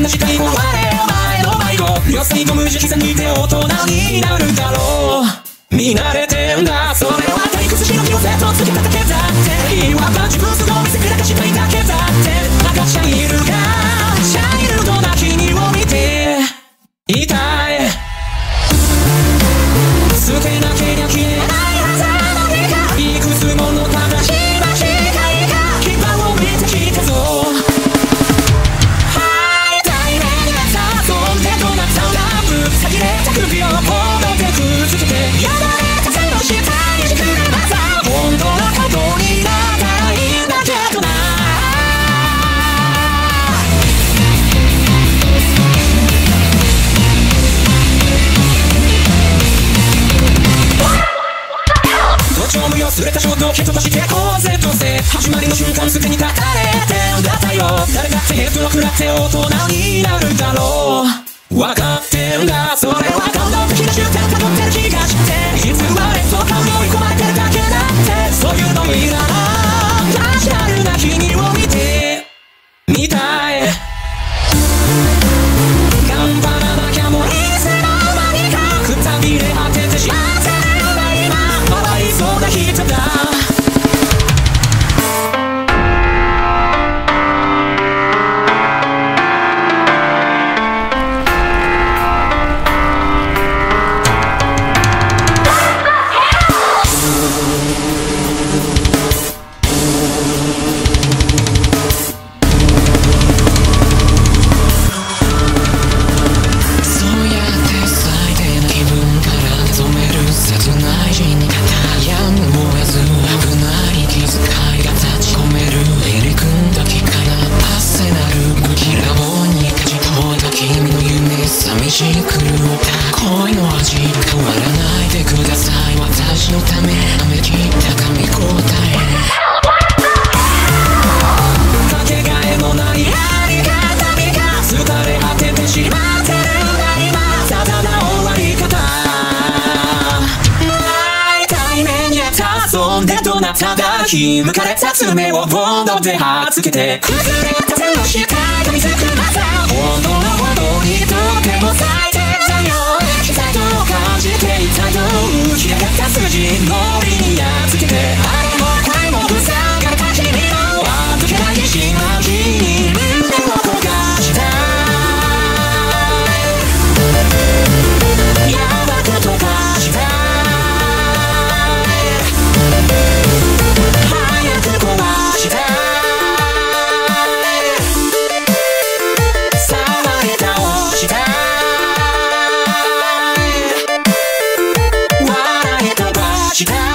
な視界を我お前の迷子両サイド無慈悲さにて大人になるだろう。見慣れてんだそれは退屈しの気をセットつけただけだっていわば自分すごい見せびらかしたいだけだって赤ちゃんいるがチャイルドな君を見ていたい捨てなけりゃ消えないはずの日がいくつもの正しい間違いが牙を見てきたぞ。はい対面で誘んでどなたがぶっさ切れた首をボードでくっつけてやられた背の下にじくるまさ本当のことになったらいいんだけどな。無用すれた衝動蹴飛ばしてこうぜどうせ始まりの瞬間すでに立たれてんだったよ。誰だってヘッドを食らって大人になるだろう。分かってんだそれは感動的な瞬間たどってる気がしていつ生まれそうか追い込まれてるだけだってそういうのいらないカジュアルな君を見てみたい。頑張らなきゃもういつの間にかくたびれ果ててしまってるんだ今かわいそうな人だ。恋の味変わらないでください私のため舐め切った噛み応えかけがえのないありがたみが疲れ果ててしまってるんだ今ただな終わり方対面に遊んでどなたがひむかれた爪をボンドではっつけて崩れた手の視界が見つくまた本当の本当にとても最低だよ感じていたよ浮き上がった筋のりにやっつけてあれもこれも塞がれた君のあどけない自信は君に胸を焦がしたやばく溶かした早く壊した騒い倒したした